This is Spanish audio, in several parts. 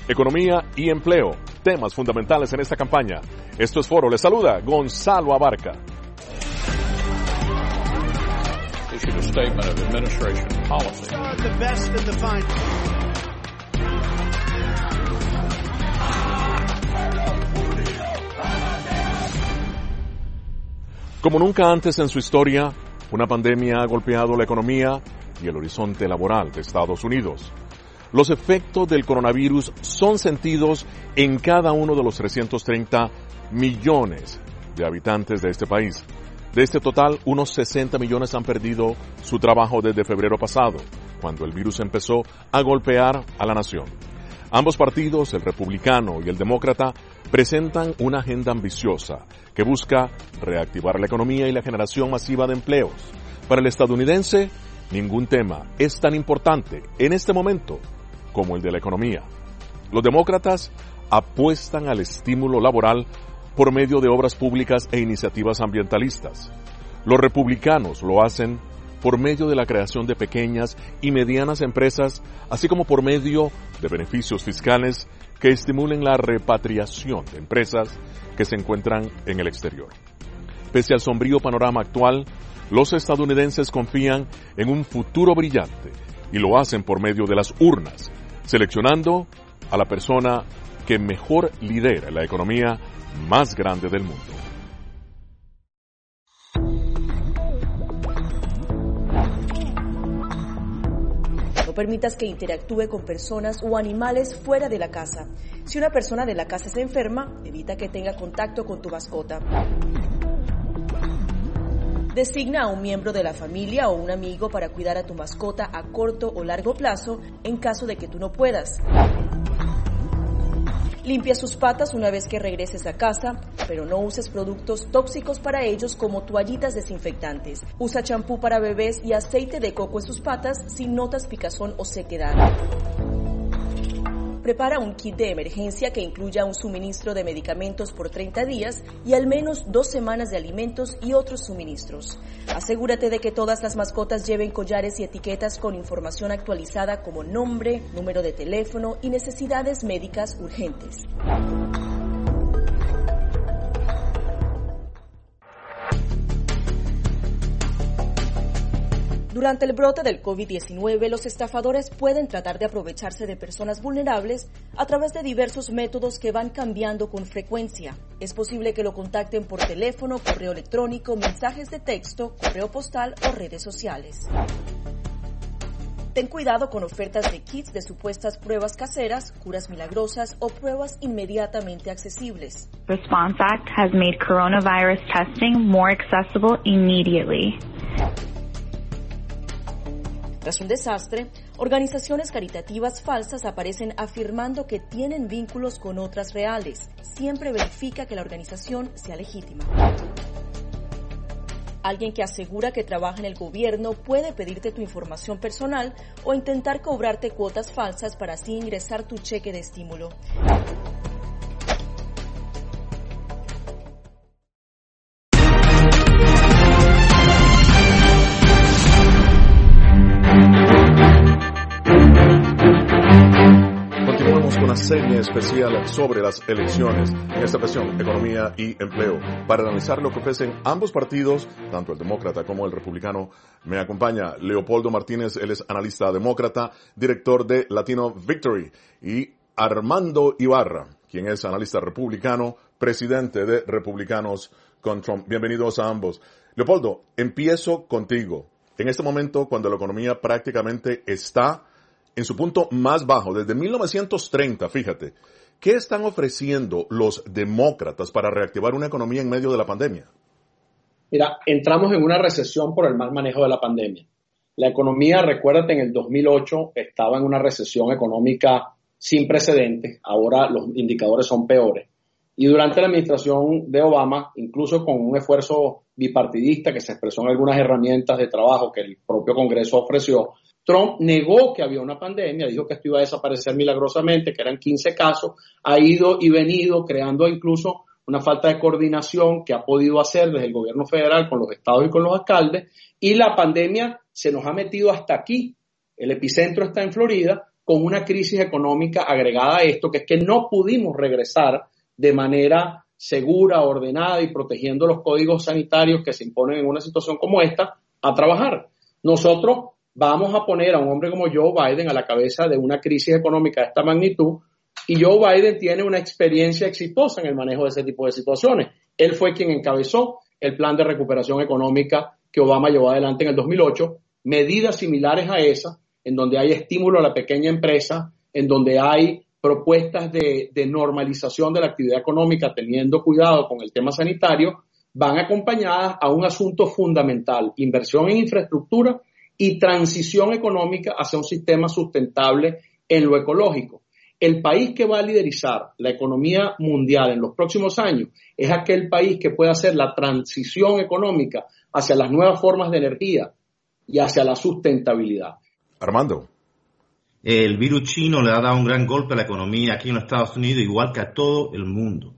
economía y empleo, temas fundamentales en esta campaña. Esto es Foro, les saluda Gonzalo Abarca. Issued a statement of administration policy. The best in the final. Como nunca antes en su historia, una pandemia ha golpeado la economía y el horizonte laboral de Estados Unidos. Los efectos del coronavirus son sentidos en cada uno de los 330 millones de habitantes de este país. De este total, unos 60 millones han perdido su trabajo desde febrero pasado, cuando el virus empezó a golpear a la nación. Ambos partidos, el republicano y el demócrata, presentan una agenda ambiciosa que busca reactivar la economía y la generación masiva de empleos. Para el estadounidense, ningún tema es tan importante en este momento como el de la economía. Los demócratas apuestan al estímulo laboral por medio de obras públicas e iniciativas ambientalistas. Los republicanos lo hacen por medio de la creación de pequeñas y medianas empresas, así como por medio de beneficios fiscales que estimulen la repatriación de empresas que se encuentran en el exterior. Pese al sombrío panorama actual, los estadounidenses confían en un futuro brillante y lo hacen por medio de las urnas, seleccionando a la persona que mejor lidera la economía más grande del mundo. No permitas que interactúe con personas o animales fuera de la casa. Si una persona de la casa se enferma, evita que tenga contacto con tu mascota. Designa a un miembro de la familia o un amigo para cuidar a tu mascota a corto o largo plazo en caso de que tú no puedas. Limpia sus patas una vez que regreses a casa, pero no uses productos tóxicos para ellos como toallitas desinfectantes. Usa champú para bebés y aceite de coco en sus patas si notas picazón o sequedad. Prepara un kit de emergencia que incluya un suministro de medicamentos por 30 días y al menos 2 semanas de alimentos y otros suministros. Asegúrate de que todas las mascotas lleven collares y etiquetas con información actualizada como nombre, número de teléfono y necesidades médicas urgentes. Durante el brote del COVID-19, los estafadores pueden tratar de aprovecharse de personas vulnerables a través de diversos métodos que van cambiando con frecuencia. Es posible que lo contacten por teléfono, correo electrónico, mensajes de texto, correo postal o redes sociales. Ten cuidado con ofertas de kits de supuestas pruebas caseras, curas milagrosas o pruebas inmediatamente accesibles. Response Act has made coronavirus testing more accessible immediately. Tras un desastre, organizaciones caritativas falsas aparecen afirmando que tienen vínculos con otras reales. Siempre verifica que la organización sea legítima. Alguien que asegura que trabaja en el gobierno puede pedirte tu información personal o intentar cobrarte cuotas falsas para así ingresar tu cheque de estímulo. Una serie especial sobre las elecciones, en esta ocasión, economía y empleo. Para analizar lo que ofrecen ambos partidos, tanto el demócrata como el republicano, me acompaña Leopoldo Martínez, él es analista demócrata, director de Latino Victory, y Armando Ibarra, quien es analista republicano, presidente de Republicanos con Trump. Bienvenidos a ambos. Leopoldo, empiezo contigo. En este momento, cuando la economía prácticamente está en su punto más bajo, desde 1930, fíjate, ¿qué están ofreciendo los demócratas para reactivar una economía en medio de la pandemia? Mira, entramos en una recesión por el mal manejo de la pandemia. La economía, recuérdate, en el 2008 estaba en una recesión económica sin precedentes, ahora los indicadores son peores. Y durante la administración de Obama, incluso con un esfuerzo bipartidista que se expresó en algunas herramientas de trabajo que el propio Congreso ofreció, Trump negó que había una pandemia, dijo que esto iba a desaparecer milagrosamente, que eran 15 casos, ha ido y venido creando incluso una falta de coordinación que ha podido hacer desde el gobierno federal con los estados y con los alcaldes, y la pandemia se nos ha metido hasta aquí. El epicentro está en Florida, con una crisis económica agregada a esto, que es que no pudimos regresar de manera segura, ordenada y protegiendo los códigos sanitarios que se imponen en una situación como esta, a trabajar. Nosotros vamos a poner a un hombre como Joe Biden a la cabeza de una crisis económica de esta magnitud, y Joe Biden tiene una experiencia exitosa en el manejo de ese tipo de situaciones. Él fue quien encabezó el plan de recuperación económica que Obama llevó adelante en el 2008, medidas similares a esas, en donde hay estímulo a la pequeña empresa, en donde hay propuestas de normalización de la actividad económica, teniendo cuidado con el tema sanitario, van acompañadas a un asunto fundamental: inversión en infraestructura y transición económica hacia un sistema sustentable en lo ecológico. El país que va a liderizar la economía mundial en los próximos años es aquel país que pueda hacer la transición económica hacia las nuevas formas de energía y hacia la sustentabilidad. Armando. El virus chino le ha dado un gran golpe a la economía aquí en los Estados Unidos, igual que a todo el mundo.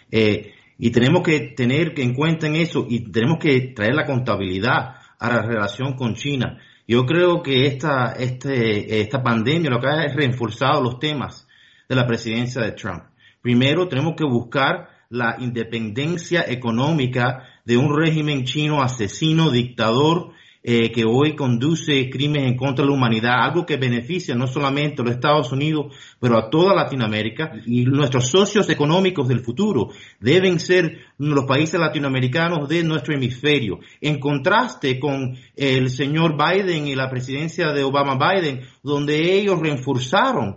Y tenemos que tener en cuenta en eso, y tenemos que traer la contabilidad a la relación con China. Yo creo que esta pandemia lo que ha reforzado los temas de la presidencia de Trump. Primero, tenemos que buscar la independencia económica de un régimen chino asesino, dictador, que hoy conduce crímenes en contra de la humanidad, algo que beneficia no solamente a los Estados Unidos, pero a toda Latinoamérica. Y nuestros socios económicos del futuro deben ser los países latinoamericanos de nuestro hemisferio. En contraste con el señor Biden y la presidencia de Obama-Biden, donde ellos reforzaron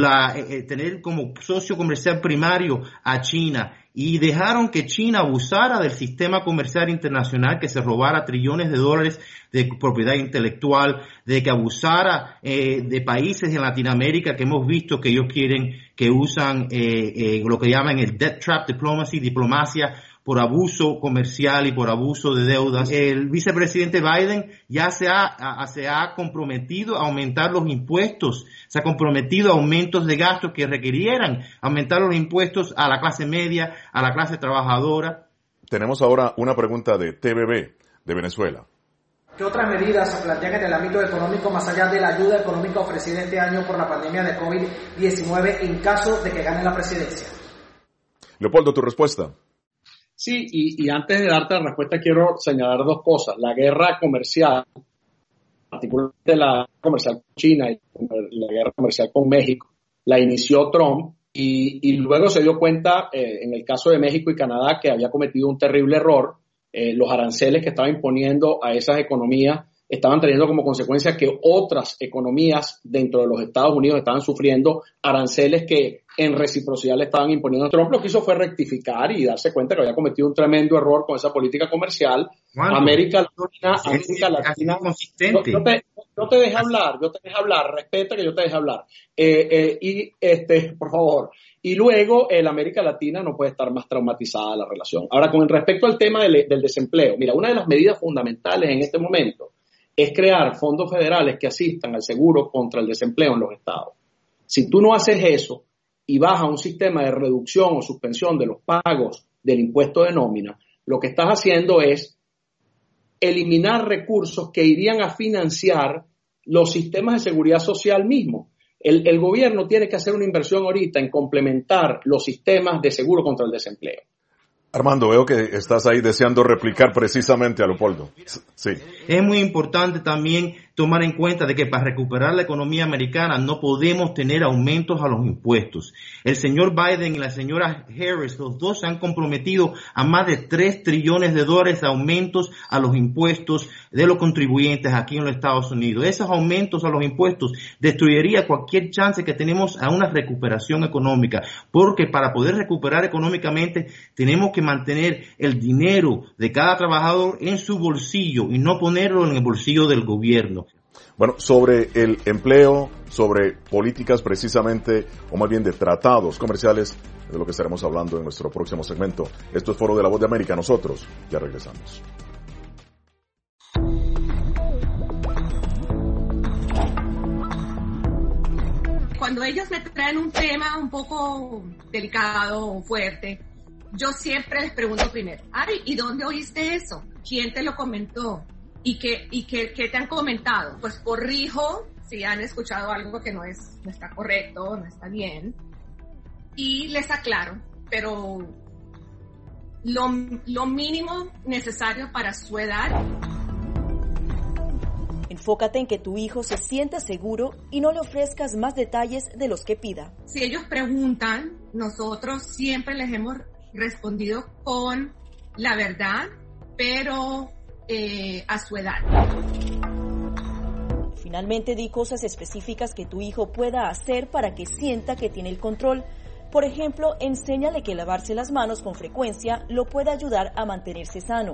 tener como socio comercial primario a China y dejaron que China abusara del sistema comercial internacional, que se robara trillones de dólares de propiedad intelectual, de que abusara de países en Latinoamérica que hemos visto que ellos quieren, que usan lo que llaman el debt trap diplomacy, diplomacia por abuso comercial y por abuso de deudas. El vicepresidente Biden ya se ha comprometido a aumentar los impuestos, se ha comprometido a aumentos de gastos que requirieran aumentar los impuestos a la clase media, a la clase trabajadora. Tenemos ahora una pregunta de TVB de Venezuela. ¿Qué otras medidas se plantean en el ámbito económico más allá de la ayuda económica ofrecida este año por la pandemia de COVID-19 en caso de que gane la presidencia? Leopoldo, tu respuesta. Sí, y antes de darte la respuesta quiero señalar dos cosas. La guerra comercial, particularmente la guerra comercial con China y la guerra comercial con México, la inició Trump y luego se dio cuenta, en el caso de México y Canadá, que había cometido un terrible error. Los aranceles que estaba imponiendo a esas economías estaban teniendo como consecuencia que otras economías dentro de los Estados Unidos estaban sufriendo aranceles que en reciprocidad le estaban imponiendo. Trump lo que hizo fue rectificar y darse cuenta que había cometido un tremendo error con esa política comercial. ¿Cuándo? América Latina consistente. Yo te dejé hablar, respeta que yo te dejé hablar. Por favor. Y luego la América Latina no puede estar más traumatizada la relación. Ahora, con respecto al tema del desempleo, mira, una de las medidas fundamentales en este momento es crear fondos federales que asistan al seguro contra el desempleo en los estados. Si tú no haces eso y vas a un sistema de reducción o suspensión de los pagos del impuesto de nómina, lo que estás haciendo es eliminar recursos que irían a financiar los sistemas de seguridad social mismos. El gobierno tiene que hacer una inversión ahorita en complementar los sistemas de seguro contra el desempleo. Armando, veo que estás ahí deseando replicar precisamente a Leopoldo. Sí. Es muy importante también tomar en cuenta de que para recuperar la economía americana no podemos tener aumentos a los impuestos. El señor Biden y la señora Harris, los dos se han comprometido a más de $3 trillones de aumentos a los impuestos de los contribuyentes aquí en los Estados Unidos. Esos aumentos a los impuestos destruiría cualquier chance que tenemos a una recuperación económica, porque para poder recuperar económicamente tenemos que mantener el dinero de cada trabajador en su bolsillo y no ponerlo en el bolsillo del gobierno. Bueno, sobre el empleo, sobre políticas precisamente, o más bien de tratados comerciales, de lo que estaremos hablando en nuestro próximo segmento. Esto es Foro de la Voz de América. Nosotros ya regresamos. Cuando ellos me traen un tema un poco delicado o fuerte, yo siempre les pregunto primero, Ari, ¿y dónde oíste eso? ¿Quién te lo comentó? ¿Y qué te han comentado? Pues corrijo si han escuchado algo que no está correcto, no está bien, y les aclaro, pero lo mínimo necesario para su edad. Enfócate en que tu hijo se sienta seguro y no le ofrezcas más detalles de los que pida. Si ellos preguntan, nosotros siempre les hemos respondido con la verdad, pero a su edad. Finalmente, di cosas específicas que tu hijo pueda hacer para que sienta que tiene el control. Por ejemplo, enséñale que lavarse las manos con frecuencia lo puede ayudar a mantenerse sano.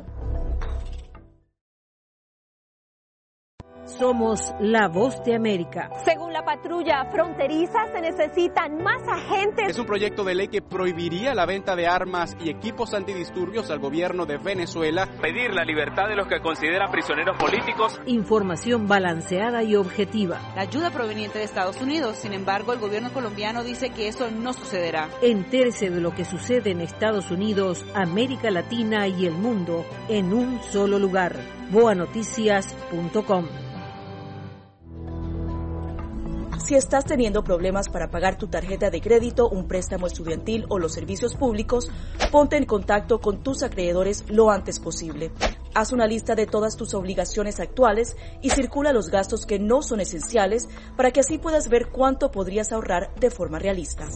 Somos la voz de América. Según la patrulla fronteriza, se necesitan más agentes. Es un proyecto de ley que prohibiría la venta de armas y equipos antidisturbios al gobierno de Venezuela. Pedir la libertad de los que consideran prisioneros políticos. Información balanceada y objetiva. La ayuda proveniente de Estados Unidos. Sin embargo, el gobierno colombiano dice que eso no sucederá. Entérese de lo que sucede en Estados Unidos, América Latina y el mundo en un solo lugar. boanoticias.com. Si estás teniendo problemas para pagar tu tarjeta de crédito, un préstamo estudiantil o los servicios públicos, ponte en contacto con tus acreedores lo antes posible. Haz una lista de todas tus obligaciones actuales y circula los gastos que no son esenciales para que así puedas ver cuánto podrías ahorrar de forma realista.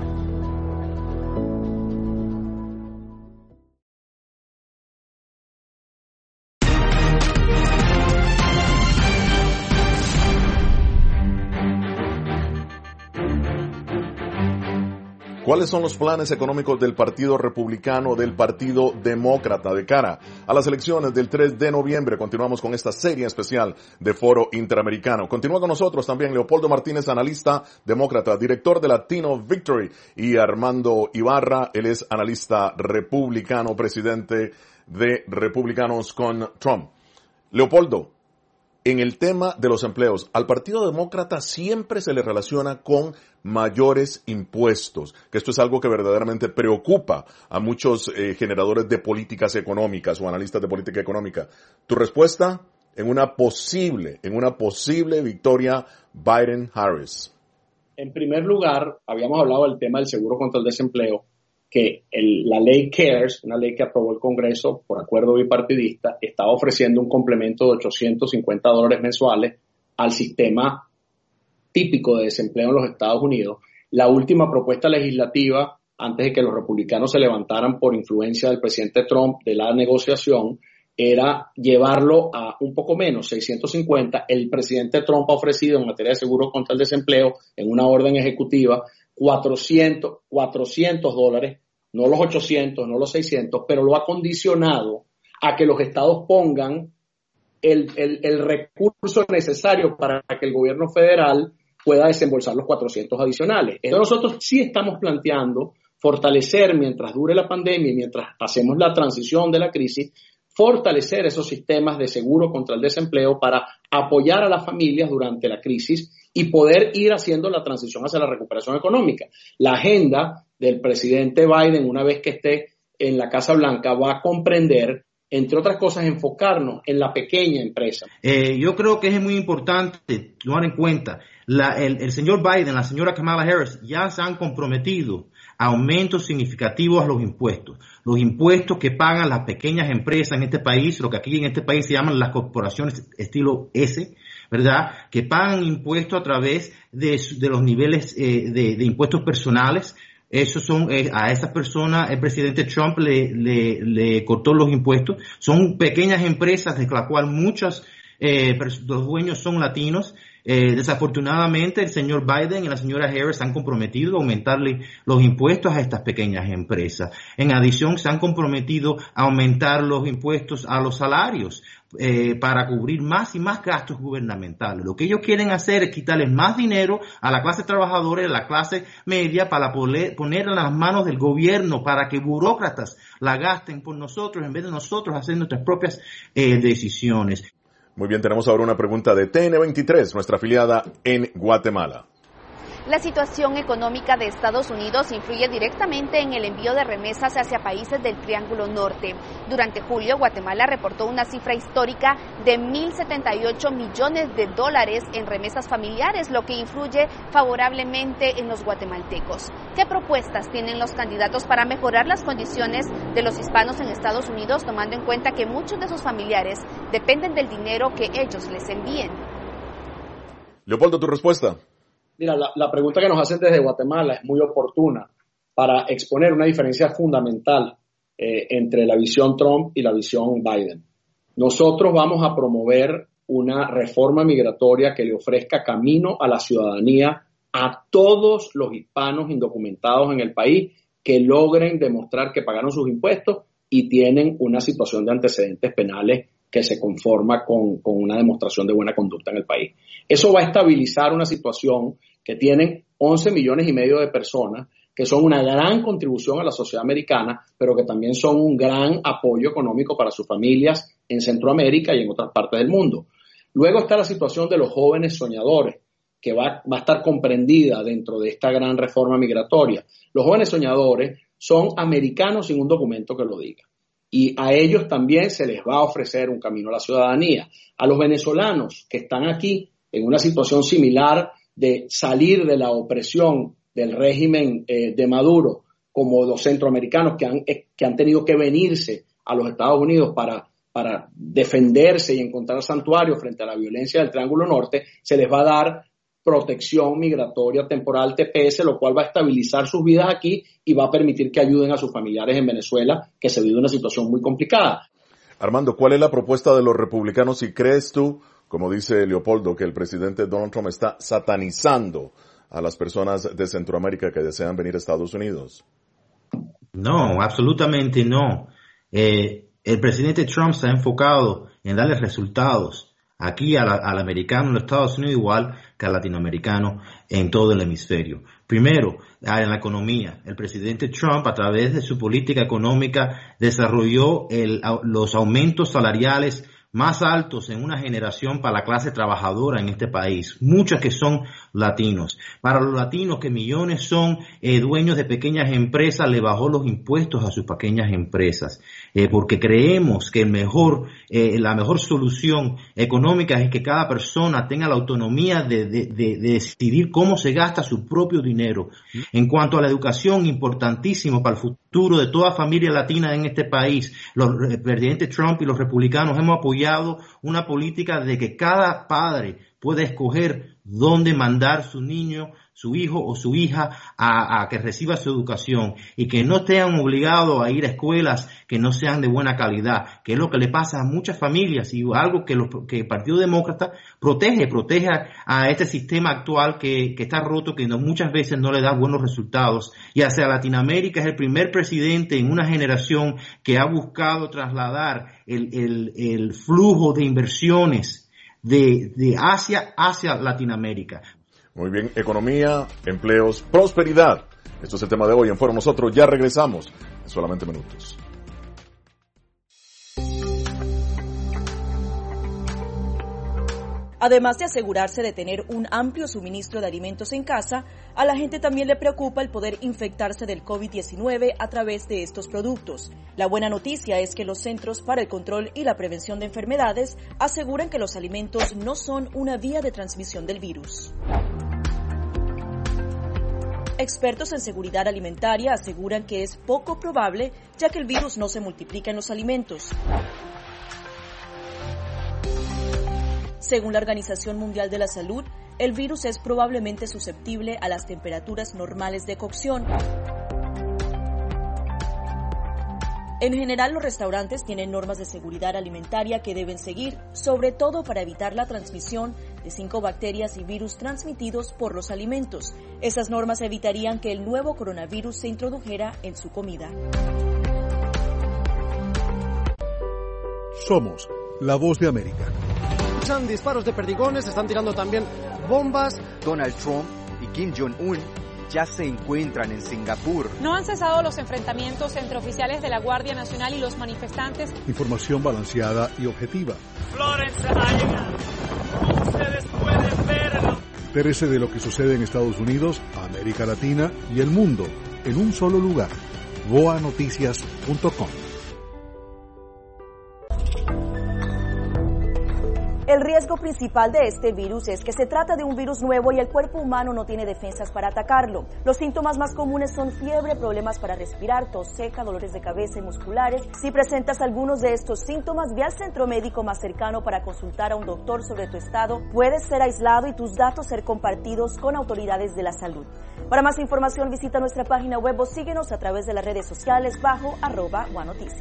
¿Cuáles son los planes económicos del Partido Republicano, del Partido Demócrata de cara a las elecciones del 3 de noviembre? Continuamos con esta serie especial de Foro Interamericano. Continúa con nosotros también Leopoldo Martínez, analista demócrata, director de Latino Victory, y Armando Ibarra, él es analista republicano, presidente de Republicanos con Trump. Leopoldo, en el tema de los empleos, al Partido Demócrata siempre se le relaciona con mayores impuestos, que esto es algo que verdaderamente preocupa a muchos generadores de políticas económicas o analistas de política económica. Tu respuesta en una posible victoria Biden-Harris. En primer lugar, habíamos hablado del tema del seguro contra el desempleo, que la ley CARES, una ley que aprobó el Congreso por acuerdo bipartidista, estaba ofreciendo un complemento de $850 mensuales al sistema típico de desempleo en los Estados Unidos. La última propuesta legislativa, antes de que los republicanos se levantaran por influencia del presidente Trump de la negociación, era llevarlo a un poco menos, 650. El presidente Trump ha ofrecido en materia de seguro contra el desempleo, en una orden ejecutiva, $400, no los 800, no los 600, pero lo ha condicionado a que los estados pongan el recurso necesario para que el gobierno federal pueda desembolsar los 400 adicionales. Entonces nosotros sí estamos planteando fortalecer, mientras dure la pandemia y mientras hacemos la transición de la crisis, fortalecer esos sistemas de seguro contra el desempleo para apoyar a las familias durante la crisis y poder ir haciendo la transición hacia la recuperación económica. La agenda del presidente Biden, una vez que esté en la Casa Blanca, va a comprender, entre otras cosas, enfocarnos en la pequeña empresa. Yo creo que es muy importante tomar en cuenta, el señor Biden, la señora Kamala Harris, ya se han comprometido a aumentos significativos a los impuestos que pagan las pequeñas empresas en este país, lo que aquí en este país se llaman las corporaciones estilo S, ¿verdad? Que pagan impuestos a través de los niveles de impuestos personales. Esos son, a esas personas el presidente Trump le cortó los impuestos. Son pequeñas empresas de las cuales muchos los dueños son latinos. Desafortunadamente el señor Biden y la señora Harris se han comprometido a aumentarle los impuestos a estas pequeñas empresas. En adición, se han comprometido a aumentar los impuestos a los salarios para cubrir más y más gastos gubernamentales. Lo que ellos quieren hacer es quitarles más dinero a la clase trabajadora y a la clase media para poner en las manos del gobierno para que burócratas la gasten por nosotros en vez de nosotros hacer nuestras propias decisiones. Muy bien, tenemos ahora una pregunta de TN23, nuestra afiliada en Guatemala. La situación económica de Estados Unidos influye directamente en el envío de remesas hacia países del Triángulo Norte. Durante julio, Guatemala reportó una cifra histórica de $1,078 millones en remesas familiares, lo que influye favorablemente en los guatemaltecos. ¿Qué propuestas tienen los candidatos para mejorar las condiciones de los hispanos en Estados Unidos, tomando en cuenta que muchos de sus familiares dependen del dinero que ellos les envíen? Leopoldo, tu respuesta. Mira, la pregunta que nos hacen desde Guatemala es muy oportuna para exponer una diferencia fundamental entre la visión Trump y la visión Biden. Nosotros vamos a promover una reforma migratoria que le ofrezca camino a la ciudadanía a todos los hispanos indocumentados en el país que logren demostrar que pagaron sus impuestos y tienen una situación de antecedentes penales que se conforma con una demostración de buena conducta en el país. Eso va a estabilizar una situación que tienen 11 millones y medio de personas, que son una gran contribución a la sociedad americana, pero que también son un gran apoyo económico para sus familias en Centroamérica y en otras partes del mundo. Luego está la situación de los jóvenes soñadores, que va a estar comprendida dentro de esta gran reforma migratoria. Los jóvenes soñadores son americanos sin un documento que lo diga. Y a ellos también se les va a ofrecer un camino a la ciudadanía. A los venezolanos que están aquí en una situación similar de salir de la opresión del régimen de Maduro, como los centroamericanos que han tenido que venirse a los Estados Unidos para defenderse y encontrar santuario frente a la violencia del Triángulo Norte, se les va a dar protección migratoria temporal TPS, lo cual va a estabilizar sus vidas aquí y va a permitir que ayuden a sus familiares en Venezuela, que se vive una situación muy complicada. Armando, ¿cuál es la propuesta de los republicanos si crees tú, como dice Leopoldo, que el presidente Donald Trump está satanizando a las personas de Centroamérica que desean venir a Estados Unidos? No, absolutamente no. El presidente Trump se ha enfocado en darle resultados aquí al americano en los Estados Unidos igual que al latinoamericano en todo el hemisferio. Primero, en la economía. El presidente Trump, a través de su política económica, desarrolló los aumentos salariales más altos en una generación para la clase trabajadora en este país, muchos que son latinos. Para los latinos, que millones son dueños de pequeñas empresas, le bajó los impuestos a sus pequeñas empresas, porque creemos que la mejor solución económica es que cada persona tenga la autonomía de decidir cómo se gasta su propio dinero. En cuanto a la educación, importantísimo para el futuro de toda familia latina en este país, el presidente Trump y los republicanos hemos apoyado una política de que cada padre puede escoger dónde mandar su niño, su hijo o su hija a que reciba su educación y que no estén obligados a ir a escuelas que no sean de buena calidad, que es lo que le pasa a muchas familias y algo que el Partido Demócrata protege a este sistema actual que está roto, que muchas veces no le da buenos resultados. Y hacia Latinoamérica es el primer presidente en una generación que ha buscado trasladar el flujo de inversiones de Asia hacia Latinoamérica. Muy bien, economía, empleos, prosperidad. Esto es el tema de hoy en Foro. Nosotros ya regresamos en solamente minutos. Además de asegurarse de tener un amplio suministro de alimentos en casa, a la gente también le preocupa el poder infectarse del COVID-19 a través de estos productos. La buena noticia es que los Centros para el Control y la Prevención de Enfermedades aseguran que los alimentos no son una vía de transmisión del virus. Expertos en seguridad alimentaria aseguran que es poco probable, ya que el virus no se multiplica en los alimentos. Según la Organización Mundial de la Salud, el virus es probablemente susceptible a las temperaturas normales de cocción. En general, los restaurantes tienen normas de seguridad alimentaria que deben seguir, sobre todo para evitar la transmisión de 5 bacterias y virus transmitidos por los alimentos. Esas normas evitarían que el nuevo coronavirus se introdujera en su comida. Somos la voz de América. Escuchan disparos de perdigones, están tirando también bombas. Donald Trump y Kim Jong-un ya se encuentran en Singapur. No han cesado los enfrentamientos entre oficiales de la Guardia Nacional y los manifestantes. Información balanceada y objetiva. Florence ha llegado. Ustedes pueden verlo. Entérese de lo que sucede en Estados Unidos, América Latina y el mundo en un solo lugar. voanoticias.com. El riesgo principal de este virus es que se trata de un virus nuevo y el cuerpo humano no tiene defensas para atacarlo. Los síntomas más comunes son fiebre, problemas para respirar, tos seca, dolores de cabeza y musculares. Si presentas algunos de estos síntomas, ve al centro médico más cercano para consultar a un doctor sobre tu estado. Puedes ser aislado y tus datos ser compartidos con autoridades de la salud. Para más información, visita nuestra página web o síguenos a través de las redes sociales bajo @OneNoticias.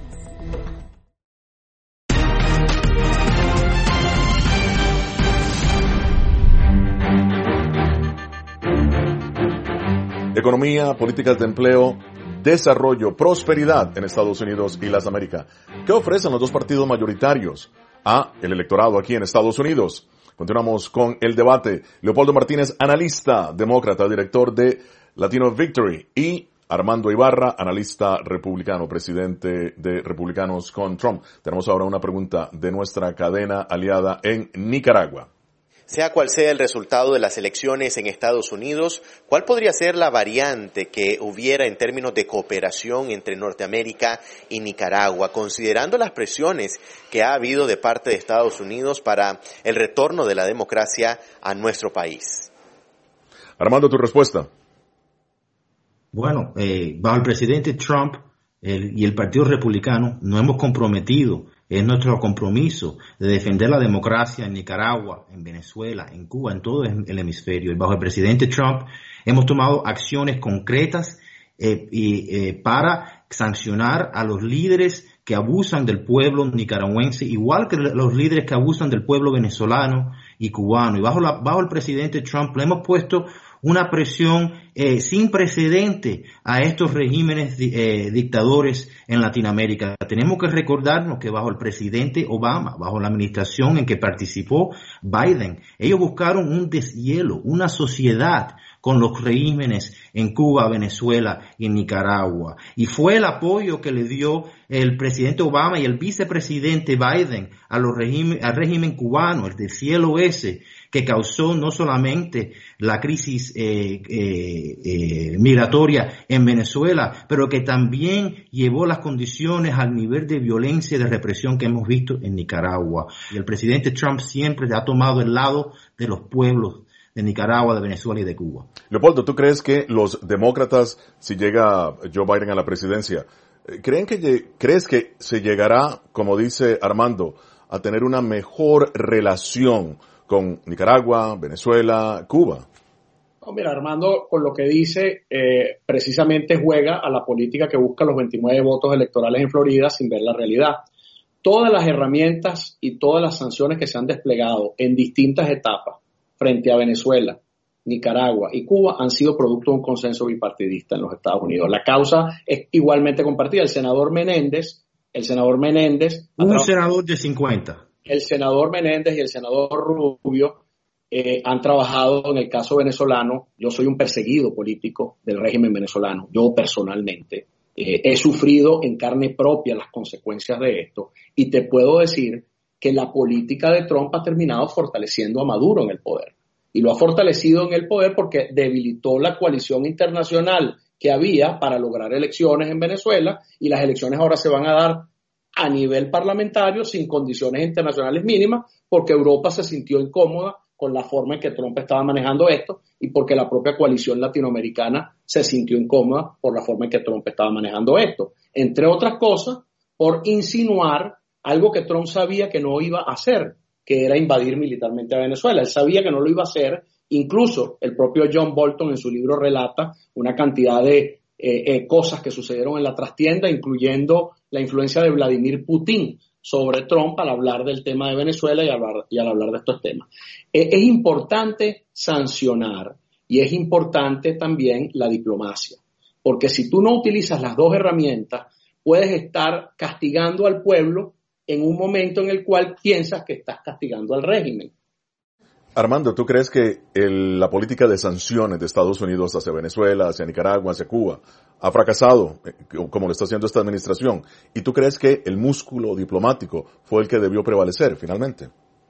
Economía, políticas de empleo, desarrollo, prosperidad en Estados Unidos y las Américas. ¿Qué ofrecen los dos partidos mayoritarios a el electorado aquí en Estados Unidos? Continuamos con el debate. Leopoldo Martínez, analista, demócrata, director de Latino Victory, y Armando Ibarra, analista republicano, presidente de Republicanos con Trump. Tenemos ahora una pregunta de nuestra cadena aliada en Nicaragua. Sea cual sea el resultado de las elecciones en Estados Unidos, ¿cuál podría ser la variante que hubiera en términos de cooperación entre Norteamérica y Nicaragua, considerando las presiones que ha habido de parte de Estados Unidos para el retorno de la democracia a nuestro país? Armando, tu respuesta. Bueno, bajo el presidente Trump y el Partido Republicano nos hemos comprometido. Es nuestro compromiso de defender la democracia en Nicaragua, en Venezuela, en Cuba, en todo el hemisferio. Y bajo el presidente Trump hemos tomado acciones concretas para sancionar a los líderes que abusan del pueblo nicaragüense, igual que los líderes que abusan del pueblo venezolano y cubano. Y bajo el presidente Trump le hemos puesto una presión sin precedente a estos regímenes dictadores en Latinoamérica. Tenemos que recordarnos que bajo el presidente Obama, bajo la administración en que participó Biden, ellos buscaron un deshielo, una sociedad con los regímenes en Cuba, Venezuela y en Nicaragua. Y fue el apoyo que le dio el presidente Obama y el vicepresidente Biden al régimen cubano, el deshielo ese, que causó no solamente la crisis migratoria en Venezuela, pero que también llevó las condiciones al nivel de violencia y de represión que hemos visto en Nicaragua. Y el presidente Trump siempre ha tomado el lado de los pueblos de Nicaragua, de Venezuela y de Cuba. Leopoldo, ¿tú crees que los demócratas, si llega Joe Biden a la presidencia, crees que se llegará, como dice Armando, a tener una mejor relación con Nicaragua, Venezuela, Cuba? No, mira, Armando, con lo que dice, precisamente juega a la política que busca los 29 votos electorales en Florida sin ver la realidad. Todas las herramientas y todas las sanciones que se han desplegado en distintas etapas frente a Venezuela, Nicaragua y Cuba han sido producto de un consenso bipartidista en los Estados Unidos. La causa es igualmente compartida. Un senador de 50. El senador Menéndez y el senador Rubio han trabajado en el caso venezolano. Yo soy un perseguido político del régimen venezolano. Yo personalmente he sufrido en carne propia las consecuencias de esto y te puedo decir que la política de Trump ha terminado fortaleciendo a Maduro en el poder. Y lo ha fortalecido en el poder porque debilitó la coalición internacional que había para lograr elecciones en Venezuela, y las elecciones ahora se van a dar a nivel parlamentario sin condiciones internacionales mínimas, porque Europa se sintió incómoda con la forma en que Trump estaba manejando esto y porque la propia coalición latinoamericana se sintió incómoda por la forma en que Trump estaba manejando esto. Entre otras cosas, por insinuar algo que Trump sabía que no iba a hacer, que era invadir militarmente a Venezuela. Él sabía que no lo iba a hacer. Incluso el propio John Bolton en su libro relata una cantidad de cosas que sucedieron en la trastienda, incluyendo la influencia de Vladimir Putin sobre Trump al hablar del tema de Venezuela y al hablar de estos temas. Es importante sancionar y es importante también la diplomacia, porque si tú no utilizas las dos herramientas, puedes estar castigando al pueblo en un momento en el cual piensas que estás castigando al régimen. Armando, ¿tú crees que la política de sanciones de Estados Unidos hacia Venezuela, hacia Nicaragua, hacia Cuba, ha fracasado, como lo está haciendo esta administración? ¿Y tú crees que el músculo diplomático fue el que debió prevalecer finalmente?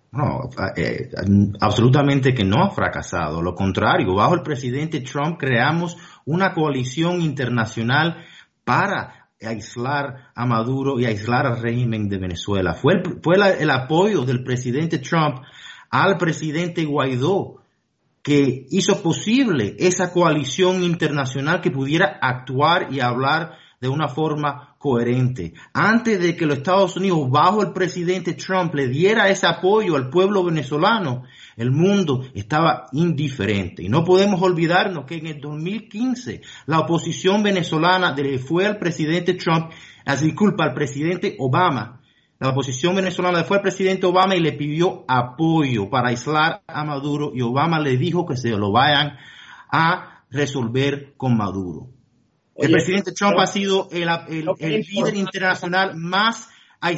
No, absolutamente que no ha fracasado. Lo contrario, bajo el presidente Trump creamos una coalición internacional para aislar a Maduro y aislar al régimen de Venezuela. Fue el apoyo del presidente Trump al presidente Guaidó que hizo posible esa coalición internacional que pudiera actuar y hablar de una forma coherente. Antes de que los Estados Unidos, bajo el presidente Trump, le diera ese apoyo al pueblo venezolano, el mundo estaba indiferente. Y no podemos olvidarnos que en el 2015 la oposición venezolana le fue al presidente Trump, al presidente Obama. La oposición venezolana le fue al presidente Obama y le pidió apoyo para aislar a Maduro, y Obama le dijo que se lo vayan a resolver con Maduro. El presidente Trump ha sido el líder internacional más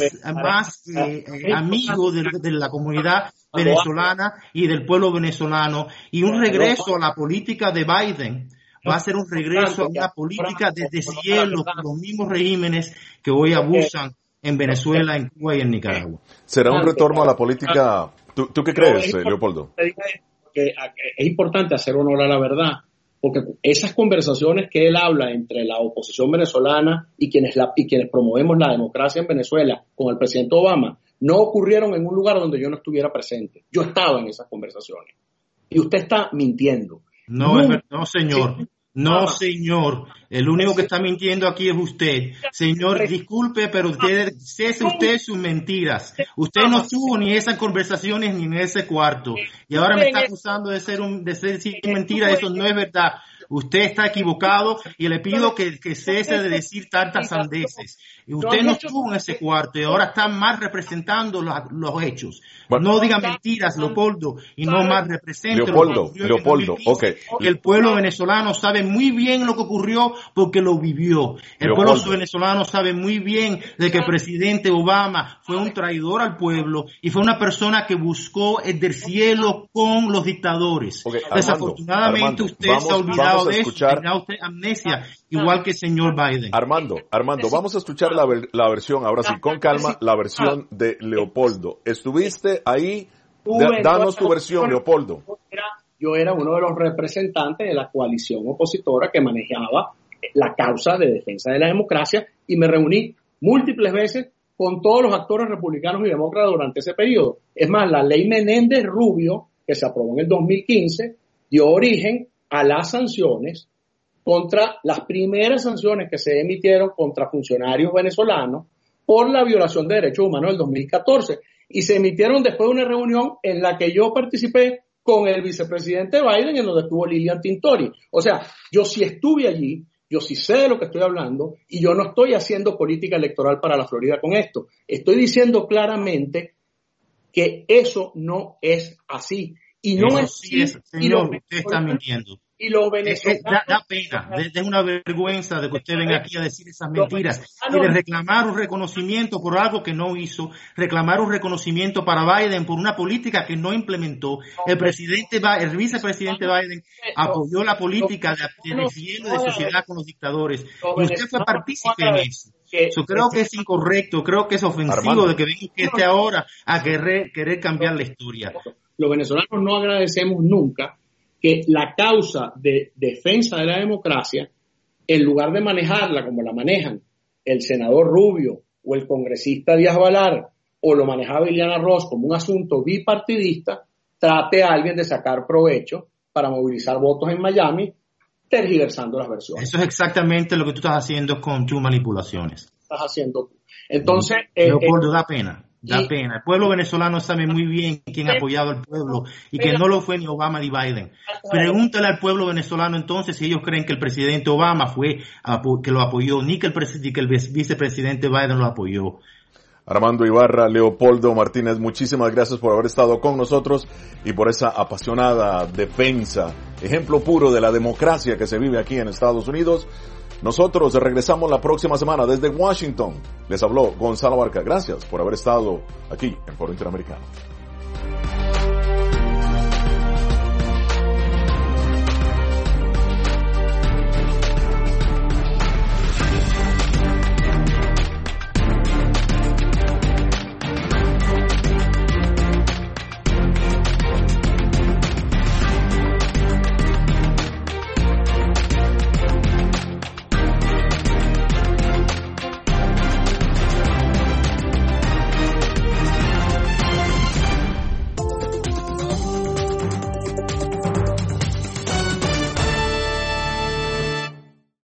amigo de la comunidad venezolana y del pueblo venezolano, y un regreso a la política de Biden va a ser un regreso a una política de deshielo con los mismos regímenes que hoy abusan en Venezuela, en Cuba y en Nicaragua. ¿Será un retorno a la política? ¿Tú qué crees, Leopoldo? Que es importante hacer honor a la verdad, porque esas conversaciones que él habla entre la oposición venezolana y quienes promovemos la democracia en Venezuela con el presidente Obama no ocurrieron en un lugar donde yo no estuviera presente. Yo estaba en esas conversaciones. Y usted está mintiendo. No, señor. No, señor. El único que está mintiendo aquí es usted. Señor, disculpe, pero cese usted sus mentiras. Usted no estuvo ni en esas conversaciones ni en ese cuarto. Y ahora me está acusando de decir mentira. Eso no es verdad. Usted está equivocado y le pido que cese de decir tantas sandeces. Y usted no estuvo en ese cuarto y ahora está más representando los hechos. Bueno, no diga mentiras, Leopoldo, y no más represente Leopoldo, ok. Y el pueblo venezolano sabe muy bien lo que ocurrió porque lo vivió. El pueblo venezolano sabe muy bien de que el presidente Obama fue un traidor al pueblo y fue una persona que buscó el deshielo con los dictadores. Okay, desafortunadamente usted se ha olvidado de eso, tenía usted amnesia, igual que el señor Biden. Armando, vamos a escuchar la versión, ahora sí, con calma, la versión de Leopoldo. ¿Estuviste ahí? Danos tu versión, Leopoldo. Yo era uno de los representantes de la coalición opositora que manejaba la causa de defensa de la democracia y me reuní múltiples veces con todos los actores republicanos y demócratas durante ese periodo. Es más, la ley Menéndez Rubio, que se aprobó en el 2015, dio origen a las sanciones las primeras sanciones que se emitieron contra funcionarios venezolanos por la violación de derechos humanos del 2014. Y se emitieron después de una reunión en la que yo participé con el vicepresidente Biden, en donde estuvo Lilian Tintori. O sea, yo sí estuve allí, yo sí sé de lo que estoy hablando, y yo no estoy haciendo política electoral para la Florida con esto. Estoy diciendo claramente que eso no es así. Y no es así. Señor, usted está mintiendo. Y los venezolanos... Da pena, es una vergüenza de que usted venga aquí a decir esas mentiras y de reclamar un reconocimiento por algo que no hizo, reclamar un reconocimiento para Biden por una política que no implementó. El vicepresidente Biden apoyó la política de deshielo de sociedad con los dictadores y usted fue partícipe en eso. Yo creo que es incorrecto, creo que es ofensivo de que venga ahora a querer cambiar la historia. Los venezolanos no agradecemos nunca que la causa de defensa de la democracia, en lugar de manejarla como la manejan el senador Rubio o el congresista Díaz Balar o lo manejaba Ileana Ross como un asunto bipartidista, trate a alguien de sacar provecho para movilizar votos en Miami, tergiversando las versiones. Eso es exactamente lo que tú estás haciendo con tus manipulaciones. Estás haciendo tú. Entonces... Leopoldo, da pena. Da pena. El pueblo venezolano sabe muy bien quién ha apoyado al pueblo y que no lo fue ni Obama ni Biden. Pregúntale al pueblo venezolano entonces si ellos creen que el presidente Obama fue que lo apoyó, ni que el vicepresidente Biden lo apoyó. Armando Ibarra, Leopoldo Martínez, muchísimas gracias por haber estado con nosotros y por esa apasionada defensa, ejemplo puro de la democracia que se vive aquí en Estados Unidos. Nosotros regresamos la próxima semana desde Washington. Les habló Gonzalo Barca. Gracias por haber estado aquí en Foro Interamericano.